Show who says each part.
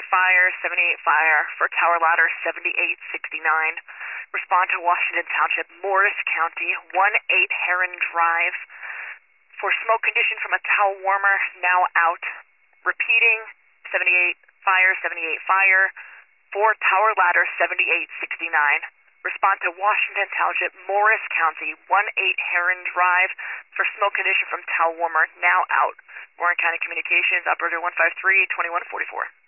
Speaker 1: Fire, 78 Fire for Tower Ladder 7869. Respond to Washington Township, Morris County, 18 Heron Drive for smoke condition from a towel warmer now out. Repeating, 78 Fire, 78 Fire for Tower Ladder 7869. Respond to Washington Township, Morris County, 18 Heron Drive for smoke condition from towel warmer now out. Warren County Communications, Operator 153-2144.